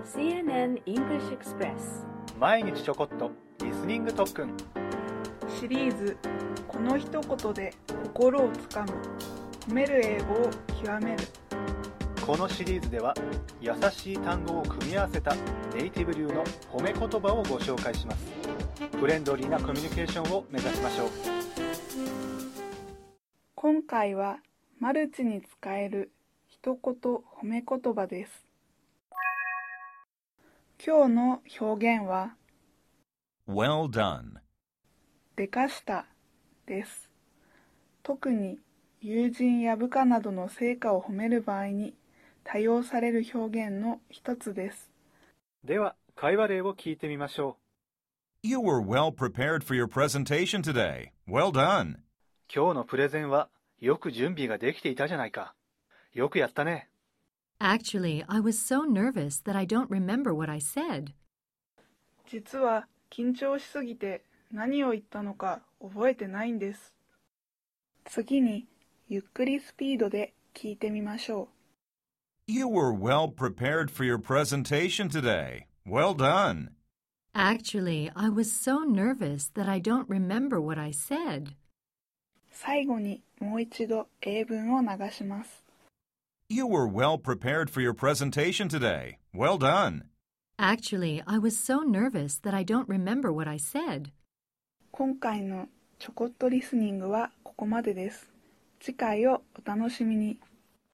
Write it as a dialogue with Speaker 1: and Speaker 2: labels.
Speaker 1: CNN English Express
Speaker 2: 毎日ちょこっとリスニング特訓
Speaker 3: シリーズこの一言で心をつかむ褒める英語を極める。
Speaker 2: このシリーズでは優しい単語を組み合わせたネイティブ流の褒め言葉をご紹介します。フレンドリーなコミュニケーションを目指しましょう。
Speaker 3: 今回はマルチに使える一言褒め言葉です。今日の表現は
Speaker 4: Well done.
Speaker 3: でかしたです。特に友人や部下などの成果を褒める場合に多用される表現の一つです。
Speaker 2: では会話例を聞いてみましょう。
Speaker 4: You were well prepared for your presentation today. Well done.
Speaker 2: 今日のプレゼンはよく準備ができていたじゃないか。よくやったね。
Speaker 1: Actually, I was so nervous that I don't remember what I said.
Speaker 3: 実は緊張しすぎて何を言ったのか覚えてないんです。次にゆっくりスピードで聞いてみましょう。
Speaker 4: You were well prepared for your presentation today. Well done.
Speaker 1: Actually, I was so nervous that I don't remember what I said.
Speaker 3: 最後にもう一度英文を流します。
Speaker 4: You were well prepared for your presentation today. Well done.
Speaker 1: Actually, I was so nervous that I don't remember what I said.
Speaker 3: 今回のちょこっとリスニングはここまでです。次回をお楽しみに。